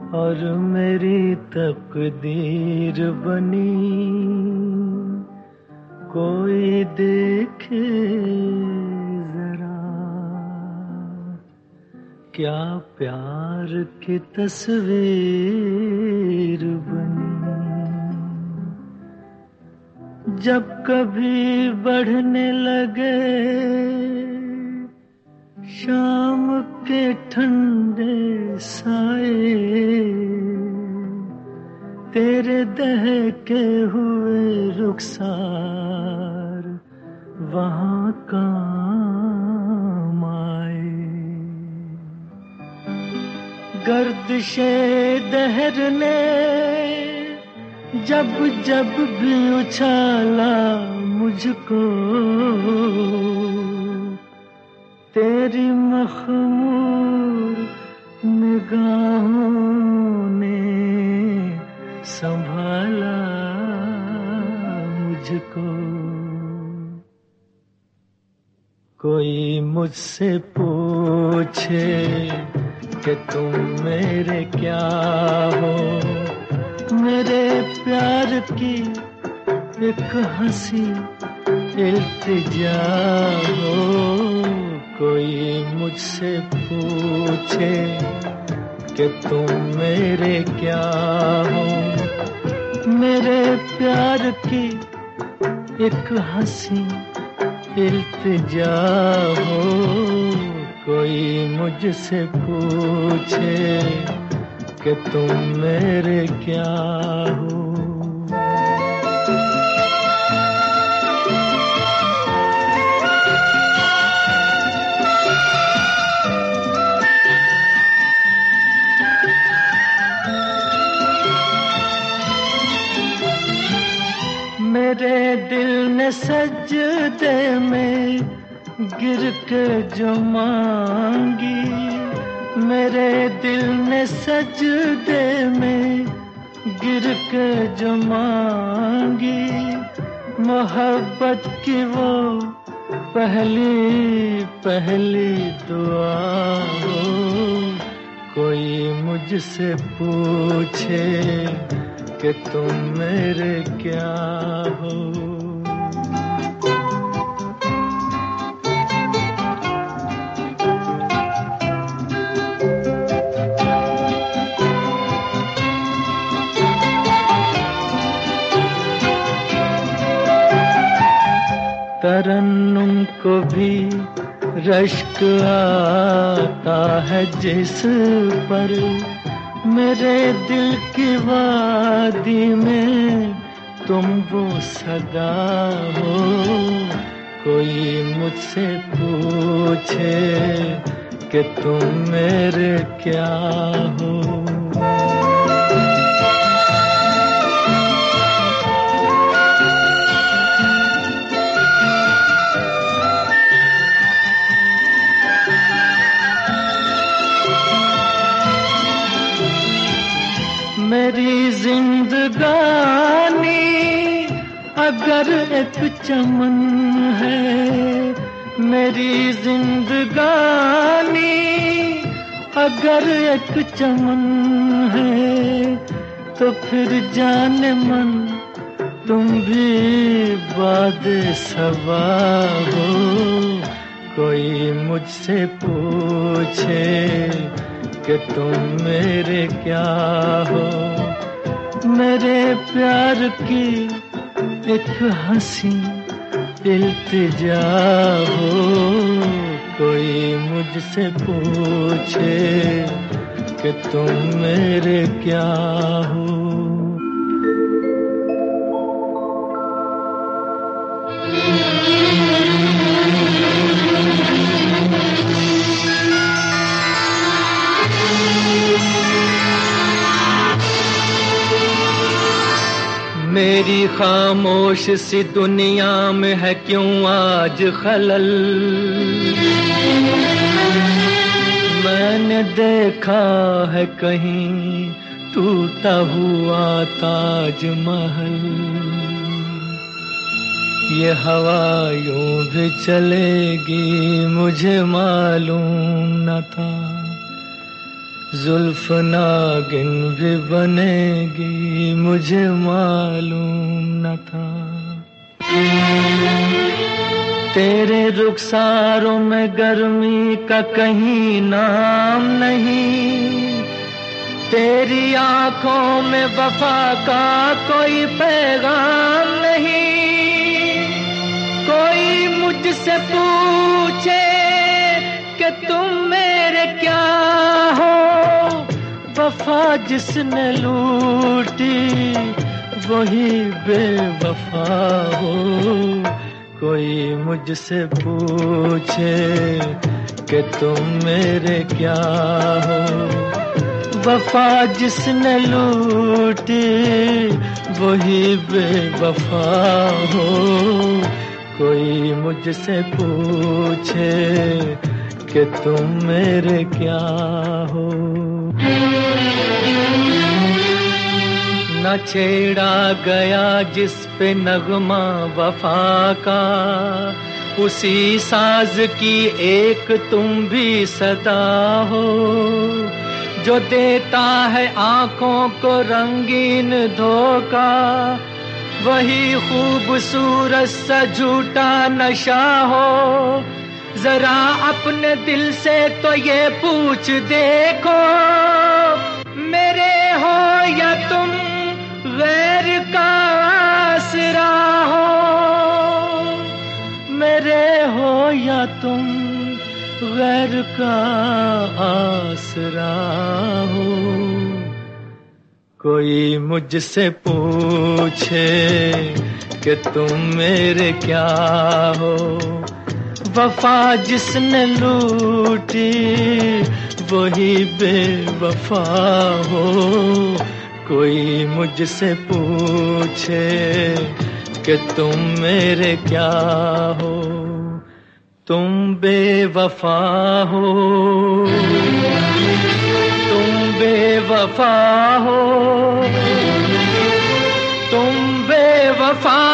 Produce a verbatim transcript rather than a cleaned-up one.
और मेरी तकदीर बनी, कोई देखे जरा क्या प्यार की तस्वीर बनी। जब कभी बढ़ने लगे शाम के ठंडे साए, तेरे दहके हुए रुखसार वहाँ काम आए। गर्दिशे दहर ने जब जब भी उछाला मुझको, तेरी मखमूर निगाहों ने संभाला मुझको। कोई मुझसे पूछे कि तुम मेरे क्या हो, मेरे प्यार की एक हंसी इल्तिजा हो। कोई मुझसे पूछे कि तुम मेरे क्या हो, मेरे प्यार की एक हंसी इल्तिजा हो। कोई मुझसे पूछे कि तुम मेरे क्या हो। मेरे दिल ने सजदे में गिर के जो मांगी, मेरे दिल ने सजदे में गिर के जो मांगी, मोहब्बत की वो पहली पहली दुआ हो। कोई मुझसे पूछे कि तुम मेरे क्या हो। तरन्नुम को भी रश्क आता है जिस पर, मेरे दिल की वादी में तुम वो सदा हो। कोई मुझसे पूछे कि तुम मेरे क्या हो। मेरी जिंदगानी अगर एक चमन है, मेरी जिंदगानी अगर एक चमन है, तो फिर जाने मन तुम भी बादे सबा हो। कोई मुझसे पूछे कि तुम मेरे क्या हो, मेरे प्यार की एक हंसी इल्तिजा हो। कोई मुझसे पूछे कि तुम मेरे क्या हो। मेरी खामोश सी दुनिया में है क्यों आज खलल, मैंने देखा है कहीं टूटा हुआ ताजमहल। ये हवा यूं भी चलेगी मुझे मालूम न था, जुल्फ नागिन भी बनेगी मुझे मालूम न था। तेरे रुखसारों में गर्मी का कहीं नाम नहीं, तेरी आंखों में वफा का कोई पैगाम नहीं। कोई मुझसे पूछे कि तुम मेरे क्या हो, वफा जिसने लूटी वही बेवफा हो। कोई मुझसे पूछे कि तुम मेरे क्या हो, वफा जिसने लूटी वही बेवफा हो। कोई मुझसे पूछे कि तुम मेरे क्या हो। न छेड़ा गया जिस पे नगमा वफा का, उसी साज की एक तुम भी सदा हो। जो देता है आंखों को रंगीन धोखा, वही खूबसूरत सा झूठा नशा हो। जरा अपने दिल से तो ये पूछ देखो, मेरे हो या तुम गैर का आसरा हो। मेरे हो या तुम गैर का आसरा हो। कोई मुझसे पूछे कि तुम मेरे क्या हो, वफा जिसने लूटी वही बेवफा हो। कोई मुझसे पूछे कि तुम मेरे क्या हो, तुम बेवफा हो, तुम बेवफा हो, तुम बेवफा